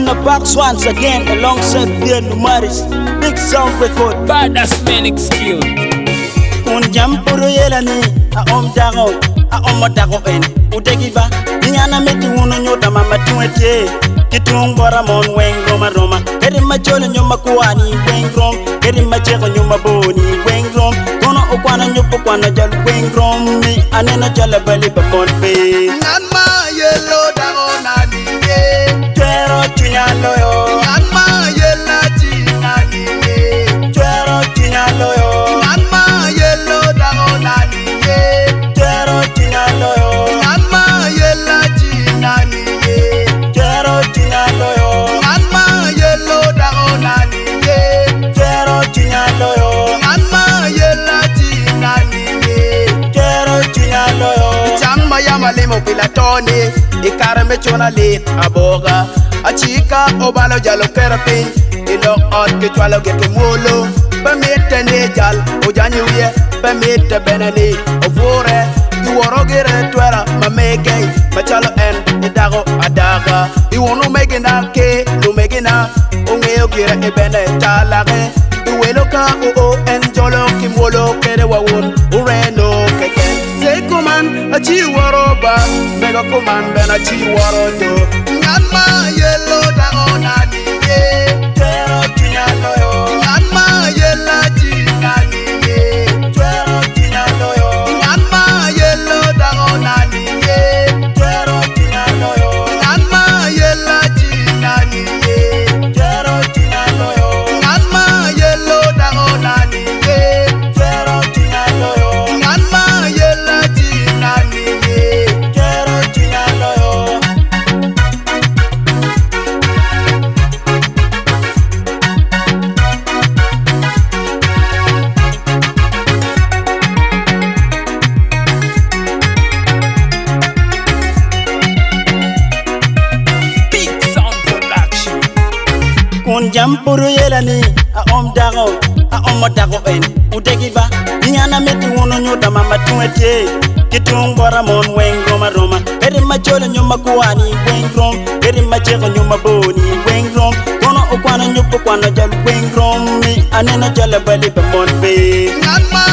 the box once again alongside Pierre Numaris. Big sound record. Badass man excuse. Un jampuru yelani a dago a dago en utegiba nyana meti wono nyota mama tuete kitungora mon wengo maroma eri machole nyoma kuani wengrom eri machego nyoma boni wengrom kono okwana nyopo kwana jal wengrom mi anena jala bali ba monpe nanma yelo dago nani ye twero chunyalo yo nanma yela chi nani ye twero chunyalo yo nanma yelo dago nani ye twero chunyalo yo nanma yela chi nani ye twero chunyalo yo nanma yelo dago nani ye twero chunyalo yo nanma yela chi nani ye twero chunyalo yo chang mayama limo pilatoni ikarame chona le aboga achika obalo jalo kerapin ilo ot ke chwalo ke mulo bamete ne jal ojanyu ye bamete benani ovore iworo gere twera mamege machalo en idago adaga iwono megina ke lumegina ongeo gere ebene talage iwelo ka o en jolo kimwolo kere wawun ureno keke Kuman, a chiwaroba, mega kuman, ben a chiwaroto. Nanma yellow down on ye, twero chunyalo yo Nanma yella chinani ye, twero chunyalo yo Nanma yellow down on ye, twero chunyalo yo Nanma yella chinani ye, twero chunyalo yo Nanma yellow down on ye, twero chunyalo yo Nanma yella chinani ye. twero chunyalo yo Big sound production. kun jampuru yelani a dago a dago en utegiba nyana meti wono nyota mama tuete kitungora mon wengo maroma eri machole nyoma kuani wengrom eri machego nyoma boni wengrom kono okwana nyopo kwana jal wengrom mi anena jala bali ba monpe Nanma